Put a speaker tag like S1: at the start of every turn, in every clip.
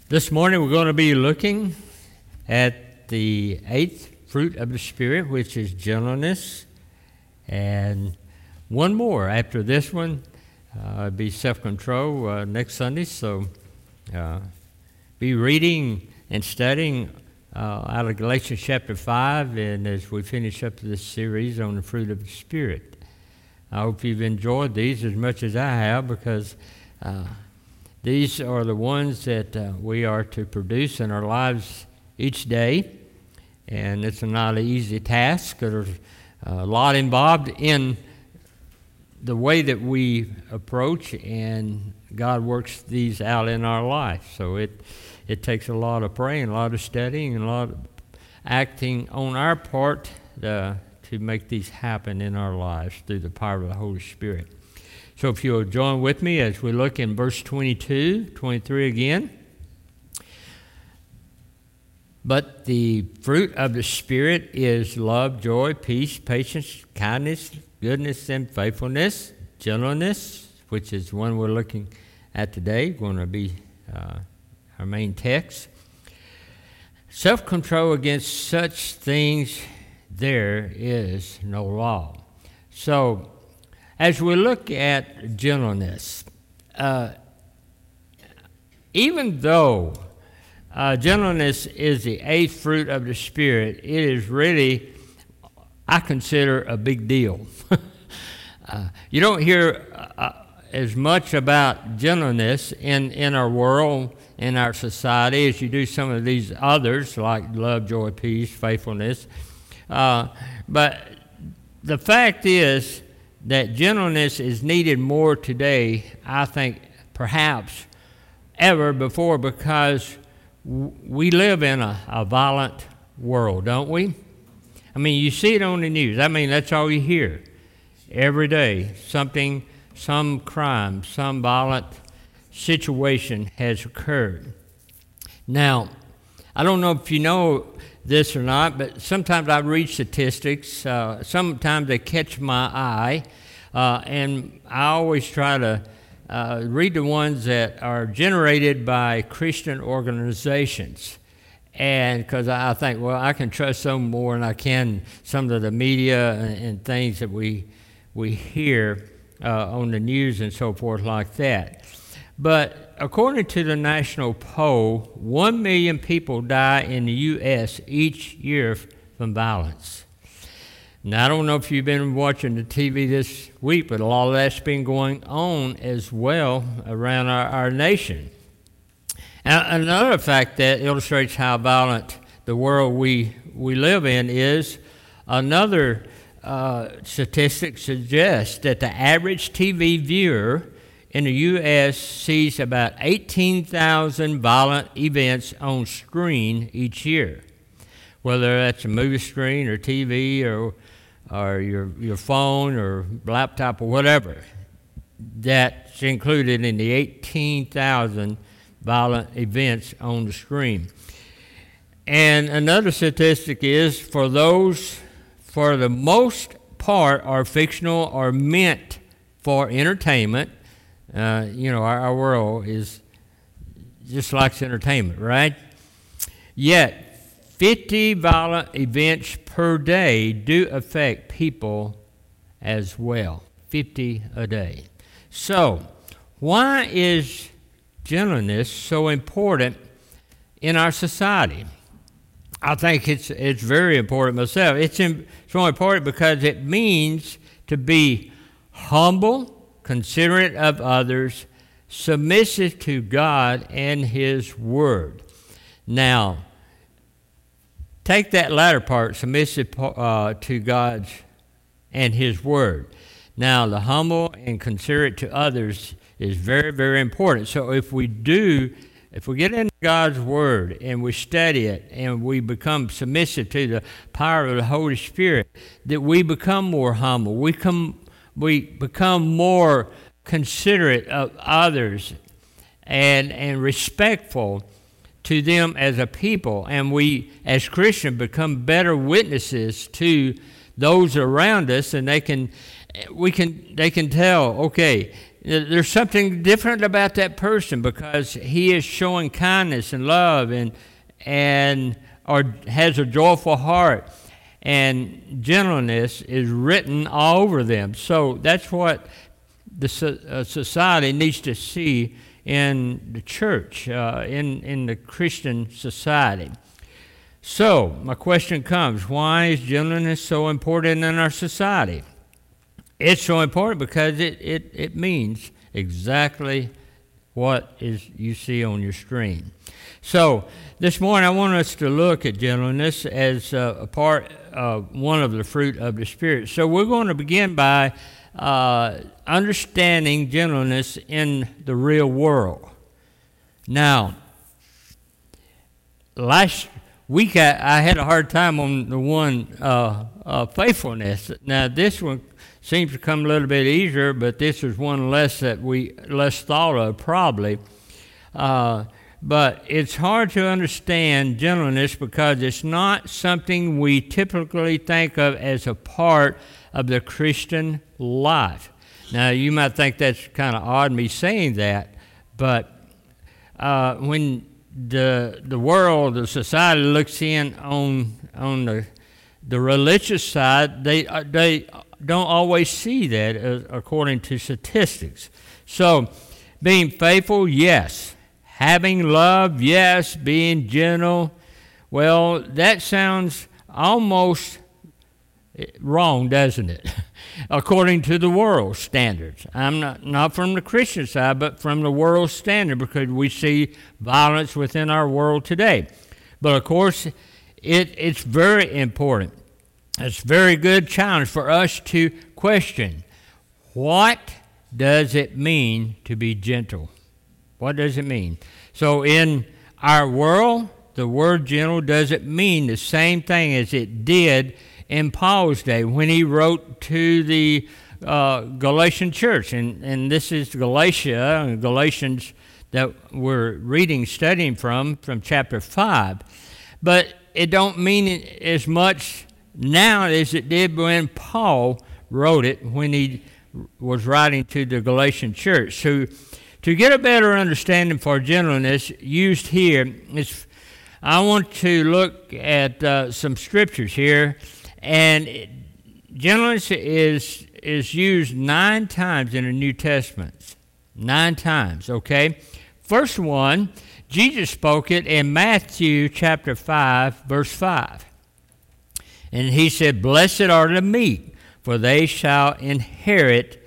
S1: This morning we're going to be looking at the eighth fruit of the Spirit, which is gentleness, and one more after this one, be self-control next Sunday. So be reading and studying out of Galatians chapter 5, and as we finish up this series on the fruit of the Spirit. I hope you've enjoyed these as much as I have, because these are the ones that we are to produce in our lives each day, and it's not an easy task. There's a lot involved in the way that we approach, and God works these out in our life. So it takes a lot of praying, a lot of studying, and a lot of acting on our part to make these happen in our lives through the power of the Holy Spirit. So if you'll join with me as we look in verse 22, 23 again. But the fruit of the Spirit is love, joy, peace, patience, kindness, goodness, and faithfulness, gentleness, which is one we're looking at today, going to be our main text. Self-control, against such things there is no law. So, as we look at gentleness, even though gentleness is the eighth fruit of the Spirit, it is really, I consider, a big deal. You don't hear as much about gentleness in our world, in our society, as you do some of these others, like love, joy, peace, faithfulness. But the fact is that gentleness is needed more today, I think, perhaps ever before, because we live in a violent world, don't we? I mean, you see it on the news. I mean, that's all you hear every day. Some crime, some violent situation has occurred. Now, I don't know if you know this or not, but sometimes I read statistics. Sometimes they catch my eye, and I always try to read the ones that are generated by Christian organizations. And because I think, well, I can trust them more than I can some of the media and things that we hear on the news and so forth like that. But according to the national poll, 1 million people die in the U.S. each year from violence. Now, I don't know if you've been watching the TV this week, but a lot of that's been going on as well around our nation. And another fact that illustrates how violent the world we live in is another statistic suggests that the average TV viewer in the U.S. sees about 18,000 violent events on screen each year, whether that's a movie screen or TV or your phone or laptop or whatever. That's included in the 18,000 violent events on the screen. And another statistic is for the most part, are fictional or meant for entertainment. Our world is just likes entertainment, right? Yet, 50 violent events per day do affect people as well. 50 a day. So, why is gentleness so important in our society? I think it's very important myself. It's so important because it means to be humble, considerate of others, submissive to God and His Word. Now, take that latter part, submissive to God and His Word. Now, the humble and considerate to others is very, very important. So if we get into God's Word and we study it and we become submissive to the power of the Holy Spirit, that we become more humble. We become more considerate of others and respectful to them as a people. And we, as Christians, become better witnesses to those around us, and they can tell, okay, there's something different about that person because he is showing kindness and love and or has a joyful heart, and gentleness is written all over them. So that's what the society needs to see in the church, in the Christian society. So my question comes, why is gentleness so important in our society? It's so important because it means exactly what is you see on your screen. So this morning I want us to look at gentleness as a part of one of the fruit of the Spirit. So we're going to begin by understanding gentleness in the real world. Now, last week I had a hard time on the one faithfulness. Now this one seems to come a little bit easier, but this is one less thought of probably. But it's hard to understand gentleness because it's not something we typically think of as a part of the Christian life. Now, you might think that's kind of odd me saying that, but when the world, the society looks in on the religious side, they don't always see that according to statistics. So, being faithful, yes. Having love, yes. Being gentle, well, that sounds almost wrong, doesn't it? According to the world standards. I'm not from the Christian side, but from the world standard, because we see violence within our world today. But of course, it's very important. It's a very good challenge for us to question, what does it mean to be gentle? What does it mean? So in our world, the word gentle doesn't mean the same thing as it did in Paul's day when he wrote to the Galatian church. And this is Galatia, and Galatians that we're studying from chapter 5. But it don't mean as much now as it did when Paul wrote it when he was writing to the Galatian church. So to get a better understanding for gentleness used here, I want to look at some scriptures here, and gentleness is used 9 times in the New Testament. 9 times, okay? First one, Jesus spoke it in Matthew chapter 5, verse 5. And he said, "Blessed are the meek, for they shall inherit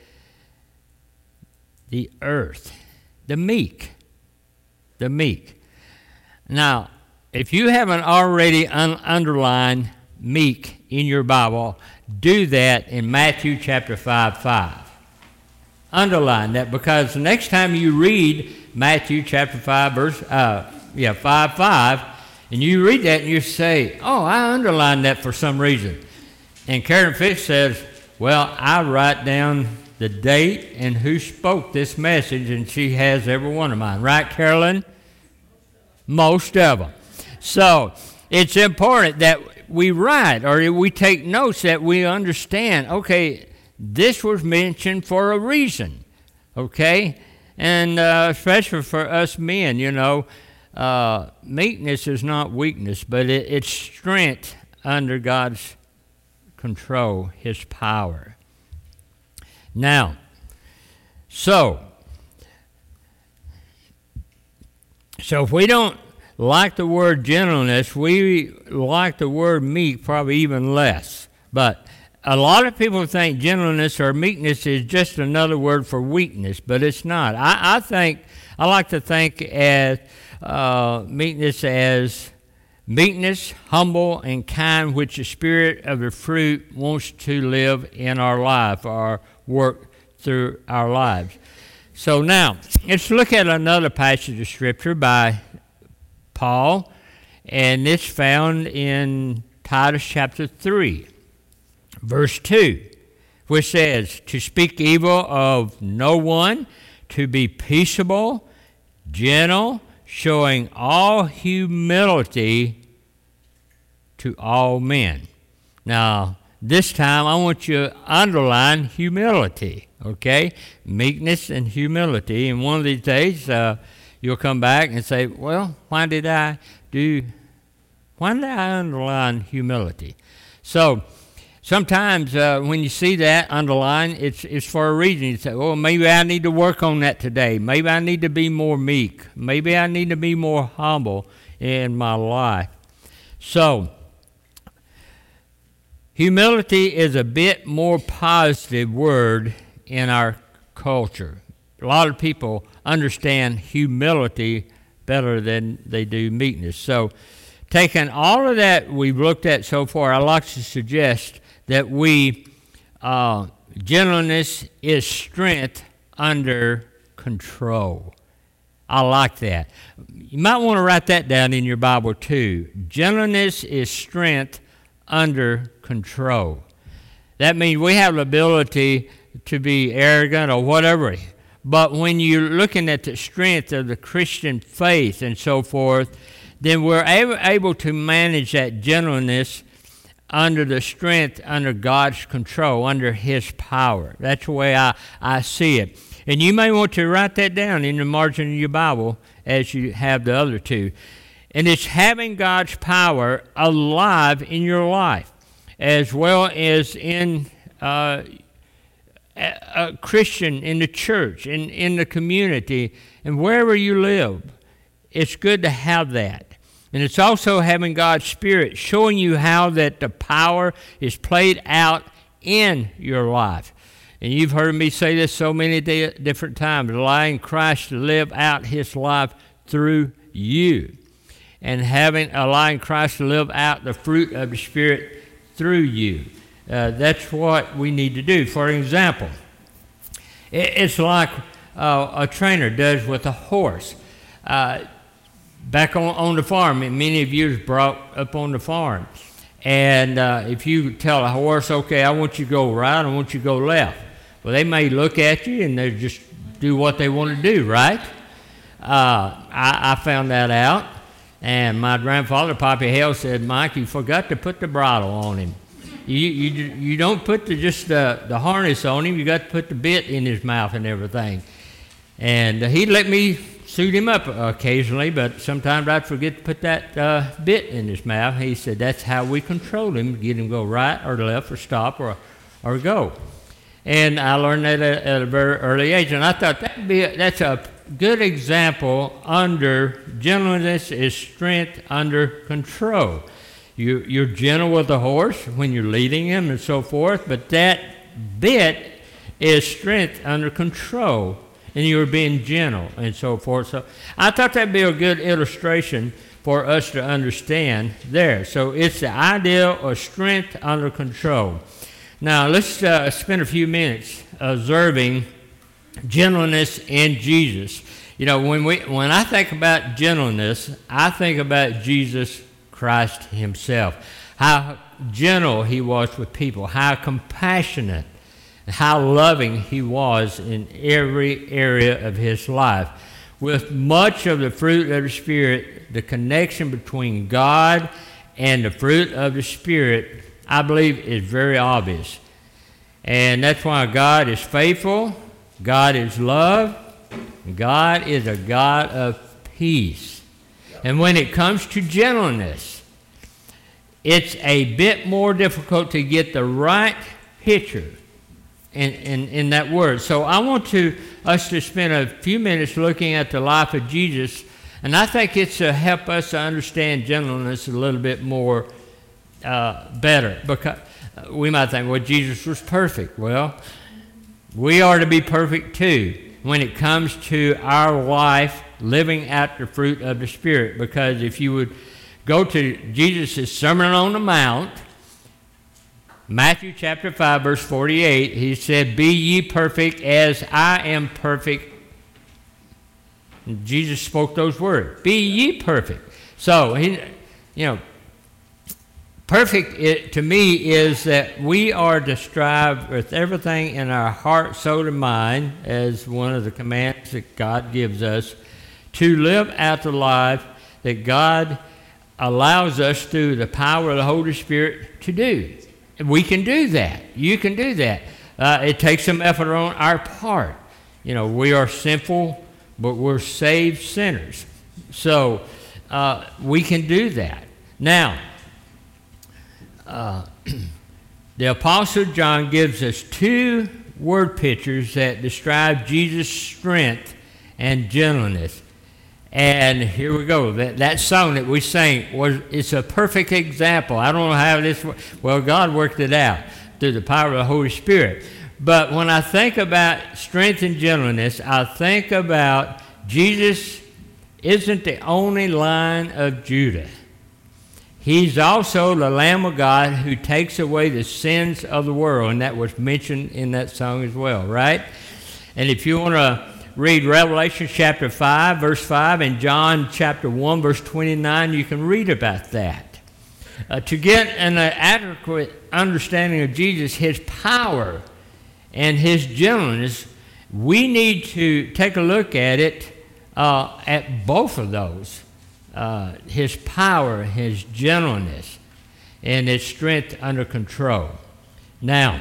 S1: the earth." The meek. The meek. Now, if you haven't already underlined meek in your Bible, do that in Matthew chapter 5:5. Underline that, because the next time you read Matthew chapter 5, verse 5:5, and you read that and you say, "Oh, I underlined that for some reason." And Karen Fish says, "Well, I write down the date and who spoke this message, and she has every one of mine." Right, Carolyn? Most of them. So it's important that we write or we take notes, that we understand, okay, this was mentioned for a reason, okay? And especially for us men, meekness is not weakness, but it's strength under God's control, His power. Now, so if we don't like the word gentleness, we like the word meek probably even less. But a lot of people think gentleness or meekness is just another word for weakness, but it's not. I like to think as meekness as meekness, humble, and kind, which the Spirit of the fruit wants to live in our life or work through our lives. So now, let's look at another passage of Scripture by Paul, and it's found in Titus chapter 3, verse 2, which says, "To speak evil of no one, to be peaceable, gentle, showing all humility to all men." Now, this time I want you to underline humility, okay? Meekness and humility. And one of these days, you'll come back and say, well, why did I underline humility? So sometimes when you see that underline, it's for a reason. You say, well, maybe I need to work on that today. Maybe I need to be more meek. Maybe I need to be more humble in my life. So humility is a bit more positive word in our culture. A lot of people understand humility better than they do meekness. So taking all of that we've looked at so far, I'd like to suggest that gentleness is strength under control. I like that. You might want to write that down in your Bible too. Gentleness is strength under control. That means we have the ability to be arrogant or whatever. But when you're looking at the strength of the Christian faith and so forth, then we're able to manage that gentleness under the strength, under God's control, under His power. That's the way I see it. And you may want to write that down in the margin of your Bible as you have the other two. And it's having God's power alive in your life, as well as in a Christian in the church, in the community, and wherever you live. It's good to have that. And it's also having God's Spirit showing you how that the power is played out in your life. And you've heard me say this so many different times, allowing Christ to live out His life through you. And allowing Christ to live out the fruit of the Spirit through you. That's what we need to do. For example, it's like a trainer does with a horse. Back on the farm, and many of you is brought up on the farm. And if you tell a horse, okay, I want you to go right, I want you to go left. Well, they may look at you and they just do what they want to do, right? I found that out. And my grandfather, Poppy Hale, said, Mike, you forgot to put the bridle on him. You don't put just the harness on him. You got to put the bit in his mouth and everything. And he'd let me suit him up occasionally, but sometimes I'd forget to put that bit in his mouth. He said that's how we control him, get him to go right or left or stop or go. And I learned that at a very early age, and I thought that's a good example. Under gentleness is strength under control. You're gentle with the horse when you're leading him and so forth, but that bit is strength under control, and you're being gentle and so forth. So I thought that'd be a good illustration for us to understand there. So it's the idea of strength under control. Now let's spend a few minutes observing gentleness in Jesus. You know, when I think about gentleness, I think about Jesus Christ Himself. How gentle He was with people, how compassionate, how loving He was in every area of His life. With much of the fruit of the Spirit, the connection between God and the fruit of the Spirit, I believe, is very obvious. And that's why God is faithful, God is love, God is a God of peace. And when it comes to gentleness, it's a bit more difficult to get the right picture in that word. So I want us to spend a few minutes looking at the life of Jesus, and I think it's to help us to understand gentleness a little bit more better. Because we might think, well, Jesus was perfect. Well, we are to be perfect too when it comes to our life living out the fruit of the Spirit. Because if you would go to Jesus' Sermon on the Mount, Matthew chapter 5, verse 48, He said, "Be ye perfect as I am perfect." And Jesus spoke those words, "Be ye perfect." So, perfect to me is that we are to strive with everything in our heart, soul, and mind, as one of the commands that God gives us, to live out the life that God allows us through the power of the Holy Spirit to do. We can do that. You can do that. It takes some effort on our part. You know, we are sinful, but we're saved sinners. So we can do that. Now, the Apostle John gives us two word pictures that describe Jesus' strength and gentleness. And here we go. That song that we sang, it's a perfect example. I don't know how this works. Well, God worked it out through the power of the Holy Spirit. But when I think about strength and gentleness, I think about Jesus isn't the only Lion of Judah. He's also the Lamb of God who takes away the sins of the world, and that was mentioned in that song as well, right? And if you want to read Revelation chapter 5, verse 5, and John chapter 1, verse 29, you can read about that. To get an adequate understanding of Jesus, his power, and his gentleness, we need to take a look at it, at both of those. His power, his gentleness, and his strength under control. Now,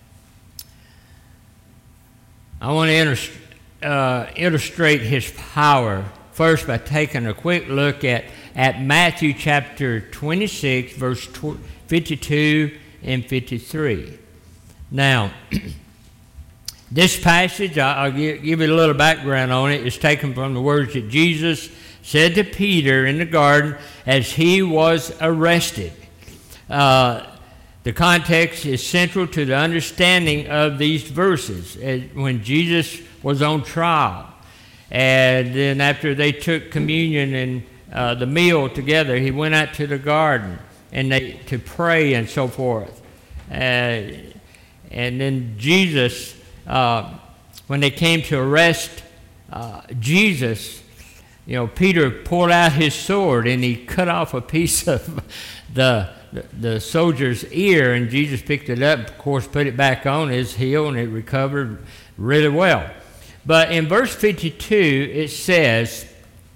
S1: I want to illustrate his power first by taking a quick look at Matthew chapter 26, verse 52 and 53. Now, this passage, I'll give you a little background on it, is taken from the words that Jesus said to Peter in the garden as he was arrested. The context is central to the understanding of these verses. When Jesus was on trial, and then after they took communion and the meal together, he went out to the garden and to pray and so forth. And then Jesus, when they came to arrest Jesus, you know, Peter pulled out his sword and he cut off a piece of the soldier's ear, and Jesus picked it up, of course, put it back on his heel, and it recovered really well. in verse 52, it says,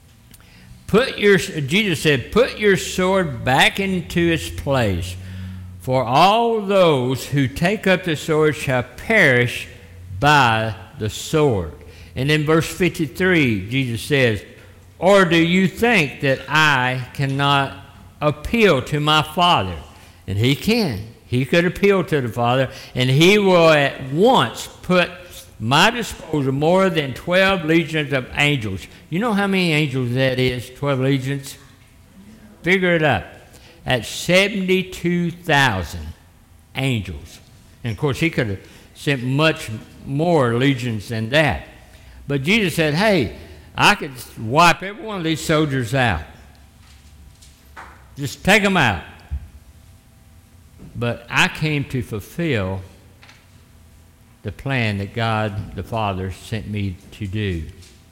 S1: Jesus said, "Put your sword back into its place, for all those who take up the sword shall perish by the sword." And in verse 53, Jesus says, "Or do you think that I cannot appeal to my Father?" And he can. He could appeal to the Father, and he will at once put my disposal more than 12 legions of angels. You know how many angels that is, 12 legions? Figure it up. At 72,000 angels. And of course, he could have sent much more legions than that. But Jesus said, hey, I could wipe every one of these soldiers out. Just take them out. But I came to fulfill the plan that God the Father sent me to do.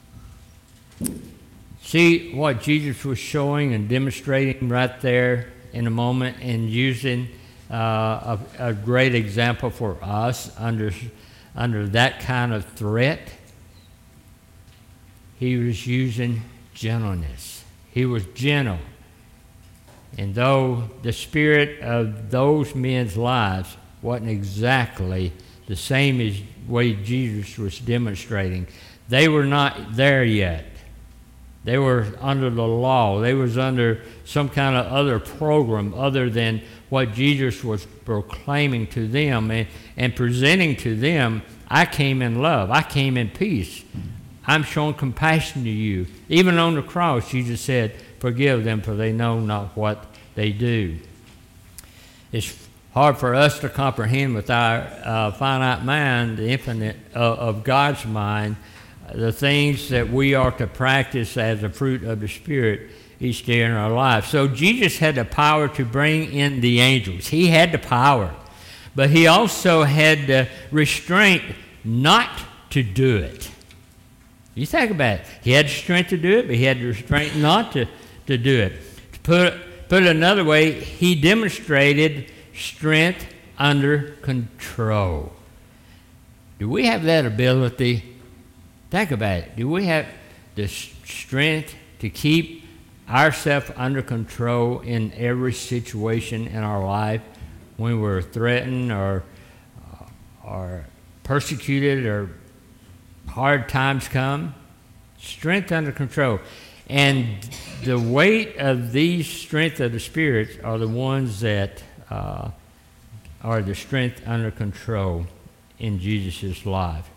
S1: See what Jesus was showing and demonstrating right there in a moment, and using a great example for us under that kind of threat. He was using gentleness. He was gentle. And though the spirit of those men's lives wasn't exactly the same as way Jesus was demonstrating, they were not there yet. They were under the law. They was under some kind of other program other than what Jesus was proclaiming to them and presenting to them. I came in love. I came in peace. I'm showing compassion to you. Even on the cross, Jesus said, forgive them, for they know not what they do. It's hard for us to comprehend with our finite mind, the infinite of God's mind, the things that we are to practice as a fruit of the Spirit each day in our life. So Jesus had the power to bring in the angels. He had the power. But he also had the restraint not to do it. You think about it. He had the strength to do it, but he had the restraint not to do it. To put it another way, he demonstrated strength under control. Do we have that ability? Think about it. Do we have the strength to keep ourselves under control in every situation in our life? when we're threatened or persecuted or hard times come. Strength under control. And the weight of these strength of the Spirit are the ones that are the strength under control in Jesus' life.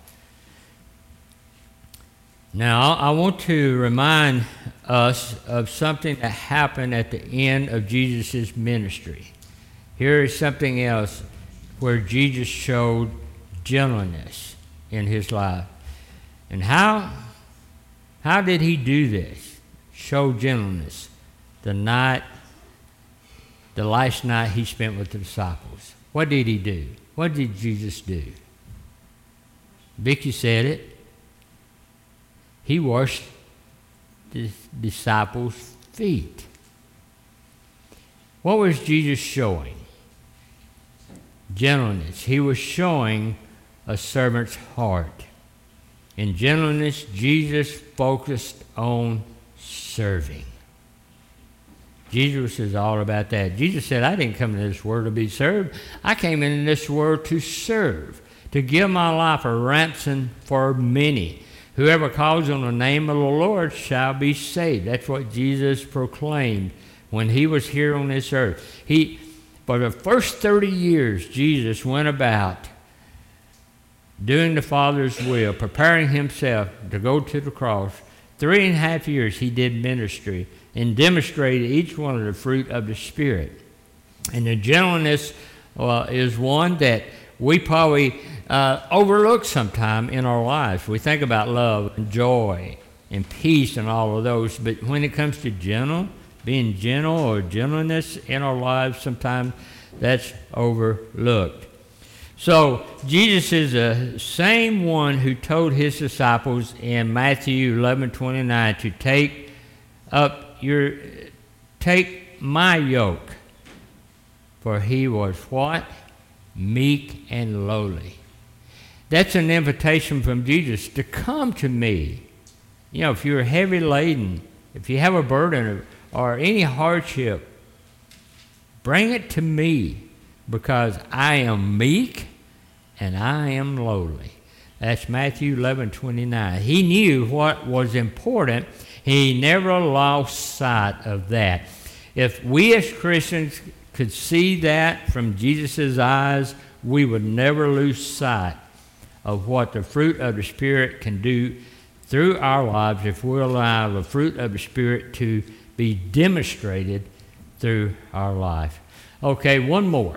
S1: Now, I want to remind us of something that happened at the end of Jesus' ministry. Here is something else where Jesus showed gentleness in his life. And how did he do this? Show gentleness. The last night he spent with the disciples. What did he do? What did Jesus do? Vicky said it. He washed the disciples' feet. What was Jesus showing? Gentleness. He was showing a servant's heart. In gentleness, Jesus focused on serving. Jesus is all about that. Jesus said, I didn't come into this world to be served. I came into this world to serve, to give my life a ransom for many. Whoever calls on the name of the Lord shall be saved. That's what Jesus proclaimed when he was here on this earth. For the first 30 years, Jesus went about doing the Father's will, preparing himself to go to the cross. 3.5 years he did ministry and demonstrated each one of the fruit of the Spirit. And the gentleness is one that we probably overlook sometime in our lives. We think about love and joy and peace and all of those, but when it comes to being gentle or gentleness in our lives, sometimes that's overlooked. So Jesus is the same one who told his disciples in Matthew 11:29 to take my yoke, for he was what? Meek and lowly. That's an invitation from Jesus to come to me. You know, if you're heavy laden, if you have a burden or any hardship, bring it to me, because I am meek and I am lowly. That's Matthew 11:29. He knew what was important. He never lost sight of that. If we as Christians could see that from Jesus' eyes, we would never lose sight of what the fruit of the Spirit can do through our lives if we allow the fruit of the Spirit to be demonstrated through our life. Okay, one more.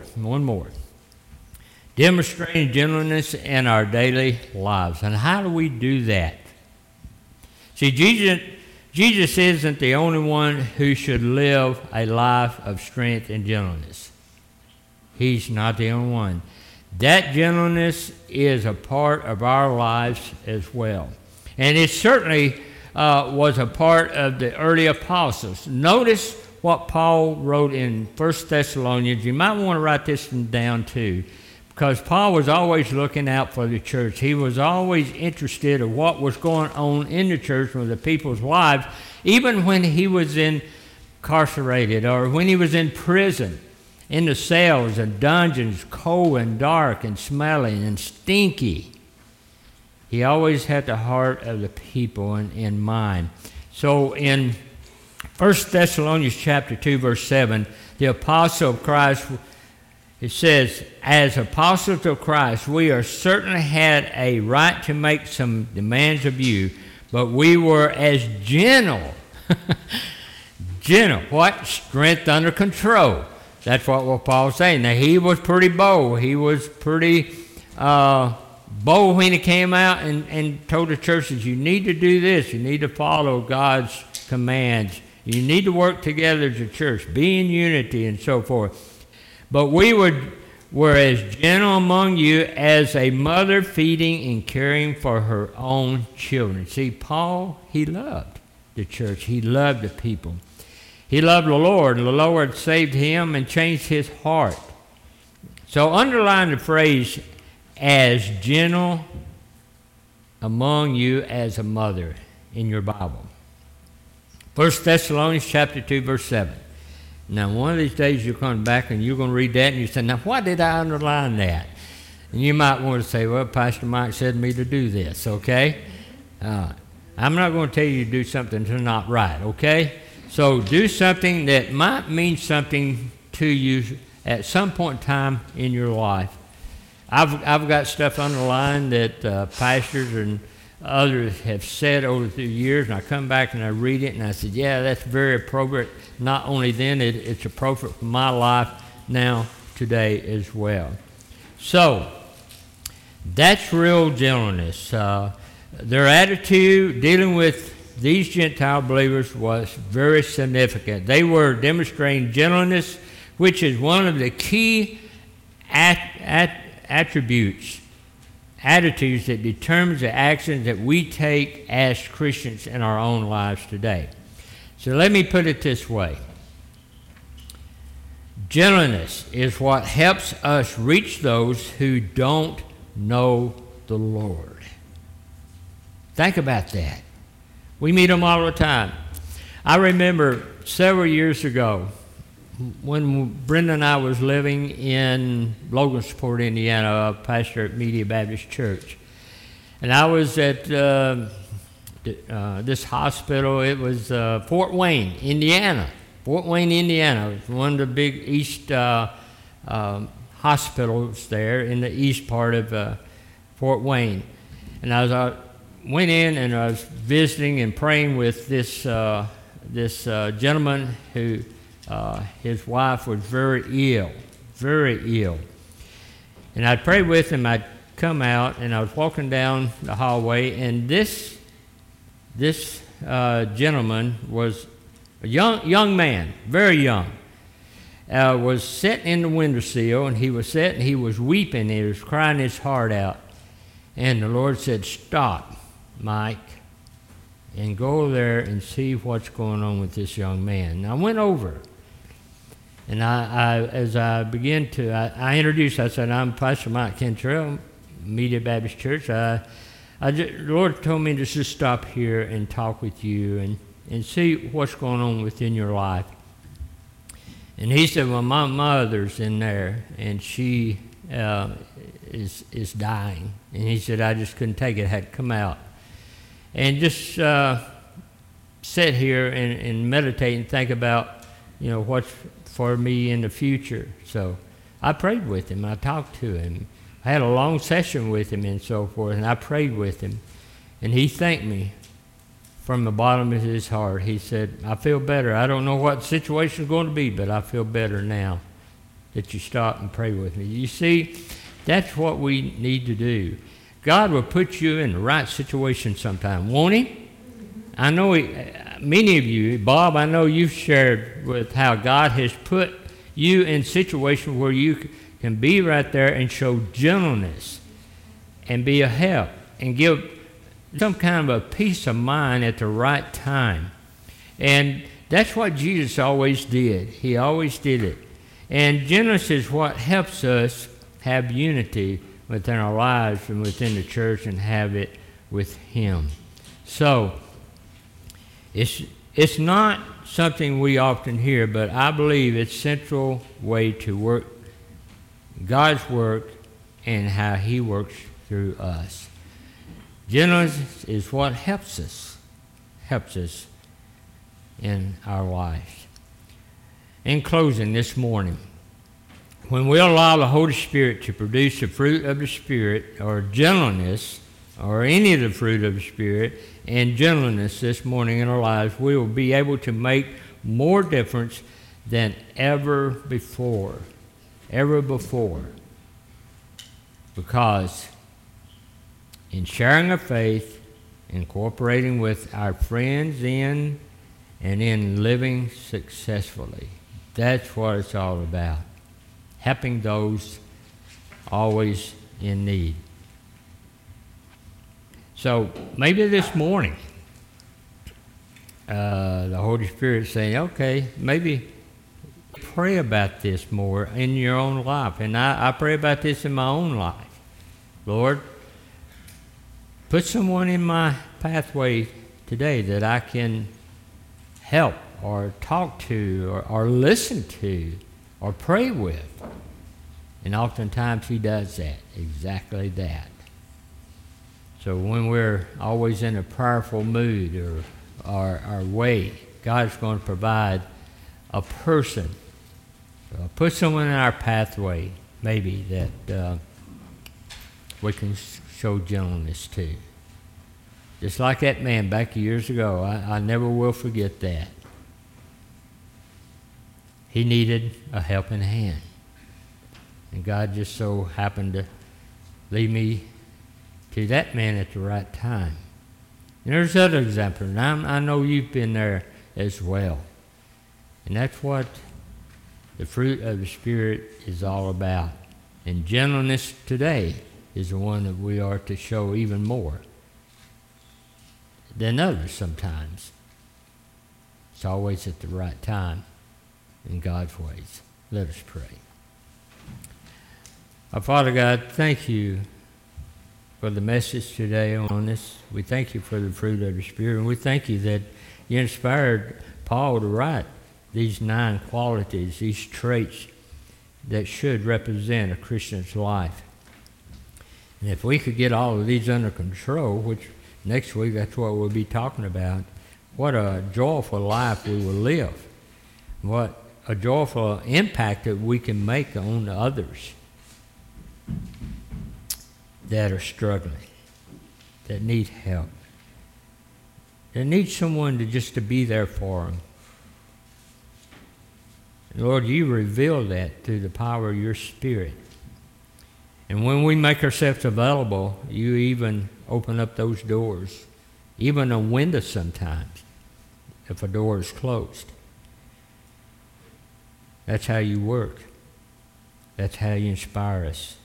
S1: Demonstrating gentleness in our daily lives. And how do we do that? See, Jesus isn't the only one who should live a life of strength and gentleness. He's not the only one. That gentleness is a part of our lives as well. And it certainly was a part of the early apostles. Notice what Paul wrote in 1 Thessalonians. You might want to write this down too, because Paul was always looking out for the church. He was always interested in what was going on in the church with the people's lives, even when he was incarcerated or when he was in prison, in the cells and dungeons, cold and dark and smelling and stinky. He always had the heart of the people in mind. So in 1 Thessalonians chapter 2, verse 7, the apostle of Christ, it says, as apostles of Christ, we are certainly had a right to make some demands of you, but we were as gentle. Gentle. What? Strength under control. That's what Paul's saying. Now, he was pretty bold. He was pretty bold when he came out and told the churches, you need to do this. You need to follow God's commands. You need to work together as a church. Be in unity and so forth. But we were as gentle among you as a mother feeding and caring for her own children. See, Paul, he loved the church. He loved the people. He loved the Lord, and the Lord saved him and changed his heart. So underline the phrase, as gentle among you as a mother, in your Bible. 1 Thessalonians chapter 2, verse 7. Now, one of these days you're coming back and you're going to read that and you say, now, why did I underline that? And you might want to say, well, Pastor Mike said me to do this, okay? I'm not going to tell you to do something that's not right, okay? So do something that might mean something to you at some point in time in your life. I've got stuff underlined that pastors and others have said over the years, and I come back and I read it, and I said, yeah, that's very appropriate. Not only then, it's appropriate for my life now, today as well. So, that's real gentleness. Their attitude dealing with these Gentile believers was very significant. They were demonstrating gentleness, which is one of the key attitudes that determines the actions that we take as Christians in our own lives today. So let me put it this way. Gentleness is what helps us reach those who don't know the Lord. Think about that. We meet them all the time. I remember several years ago when Brenda and I was living in Logansport, Indiana, pastor at Media Baptist Church. And I was at this hospital. It was Fort Wayne, Indiana. Fort Wayne, Indiana. It was one of the big east hospitals there in the east part of Fort Wayne. And I went in and I was visiting and praying with this gentleman who his wife was very ill. And I'd pray with him. I'd come out and I was walking down the hallway, and this gentleman was a young man, very young, was sitting in the windowsill, and he was sitting, he was weeping, he was crying his heart out. And the Lord said, "Stop, Mike, and go over there and see what's going on with this young man." And I went over, and as I began to, I introduced, I said, "I'm Pastor Mike Cantrell, Media Baptist Church. The Lord told me to just stop here and talk with you and see what's going on within your life." And he said, "Well, my mother's in there, and she is dying." And he said, "I just couldn't take it, I had to come out and just sit here and meditate and think about, what's for me in the future." So I prayed with him. I talked to him. I had a long session with him and so forth, and I prayed with him. And he thanked me from the bottom of his heart. He said, "I feel better. I don't know what the situation's going to be, but I feel better now that you stopped and prayed with me." You see, that's what we need to do. God will put you in the right situation sometime, won't He? I know many of you, Bob, I know you've shared with how God has put you in situations where you can be right there and show gentleness and be a help and give some kind of a peace of mind at the right time. And that's what Jesus always did. He always did it. And gentleness is what helps us have unity within our lives and within the church and have it with Him. So, it's not something we often hear, but I believe it's a central way to work God's work and how He works through us. Gentleness is what helps us in our lives. In closing this morning, when we allow the Holy Spirit to produce the fruit of the Spirit, or gentleness, or any of the fruit of the Spirit, and gentleness this morning in our lives, we will be able to make more difference than ever before. Because in sharing our faith, in cooperating with our friends and in living successfully, that's what it's all about. Helping those always in need. So maybe this morning, the Holy Spirit saying, okay, maybe pray about this more in your own life. And I pray about this in my own life. Lord, put someone in my pathway today that I can help or talk to or listen to or pray with. And oftentimes he does that, exactly that. So when we're always in a prayerful mood or our way, God's going to provide a person, put someone in our pathway, maybe, that we can show gentleness to. Just like that man back years ago, I never will forget that. He needed a helping hand. And God just so happened to lead me to that man at the right time. And there's other examples, and I know you've been there as well. And that's what the fruit of the Spirit is all about. And gentleness today is the one that we are to show even more than others sometimes. It's always at the right time in God's ways. Let us pray. Our Father God, thank you for the message today on this. We thank you for the fruit of the Spirit, and we thank you that you inspired Paul to write these 9 qualities, these traits that should represent a Christian's life. And if we could get all of these under control, which next week that's what we'll be talking about, what a joyful life we will live. What a joyful impact that we can make on others that are struggling, that need help, that need someone to be there for them. And Lord, you reveal that through the power of your Spirit. And when we make ourselves available, you even open up those doors, even a window sometimes, if a door is closed. That's how you work. That's how you inspire us.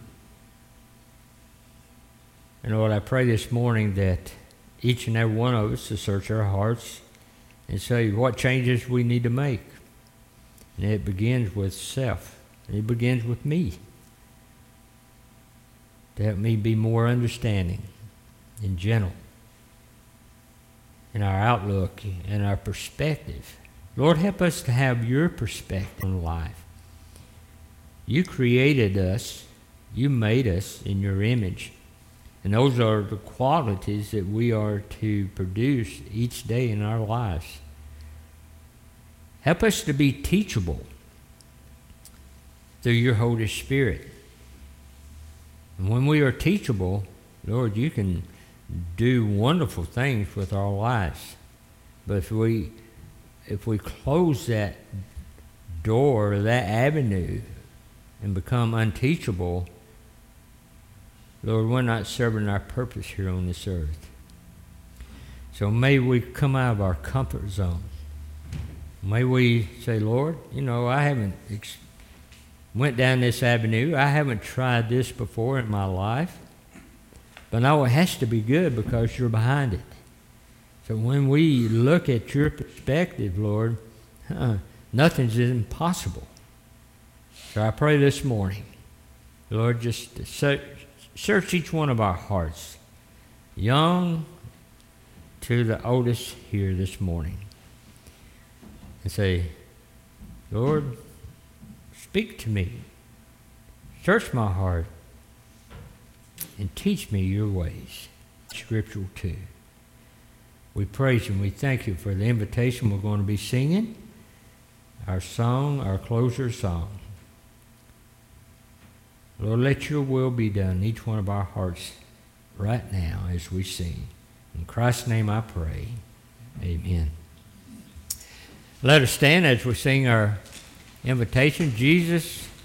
S1: And Lord, I pray this morning that each and every one of us to search our hearts and say what changes we need to make. And it begins with self. And it begins with me. To help me be more understanding and gentle in our outlook and our perspective. Lord, help us to have your perspective on life. You created us. You made us in your image. And those are the qualities that we are to produce each day in our lives. Help us to be teachable through your Holy Spirit. And when we are teachable, Lord, you can do wonderful things with our lives. But if we close that door, that avenue, and become unteachable, Lord, we're not serving our purpose here on this earth. So may we come out of our comfort zone. May we say, Lord, I haven't went down this avenue. I haven't tried this before in my life. But no, it has to be good because you're behind it. So when we look at your perspective, Lord, nothing's impossible. So I pray this morning, Lord, just search each one of our hearts, young to the oldest here this morning, and say, Lord, speak to me, search my heart, and teach me your ways. Scriptural too. We praise you and we thank you for the invitation we're going to be singing, our song, our closer song. Lord, let your will be done in each one of our hearts right now as we sing. In Christ's name I pray. Amen. Let us stand as we sing our invitation. Jesus